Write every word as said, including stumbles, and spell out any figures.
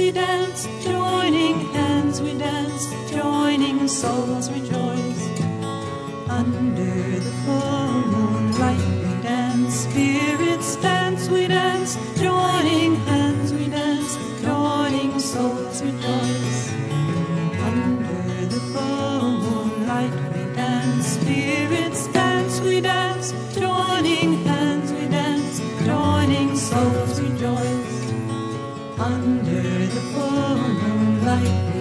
we dance, joining hands we dance, joining souls rejoice. Under the full moonlight we dance, spirits dance, we dance, joining hands we dance, joining souls rejoice. Under the full moonlight we dance, spirits dance, we dance, joining hands we dance, joining souls rejoice. Under the full moonlight